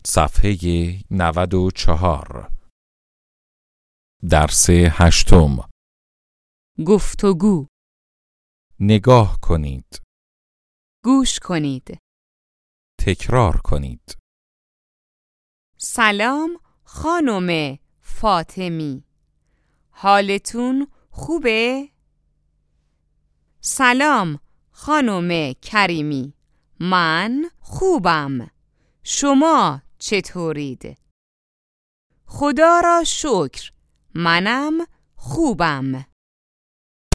صفحه 94. درس 8. گفتگو. نگاه کنید. گوش کنید. تکرار کنید. سلام خانم فاطمی، حالتون خوبه؟ سلام خانم کریمی، من خوبم. شما چطورید؟ خدا را شکر، منم خوبم.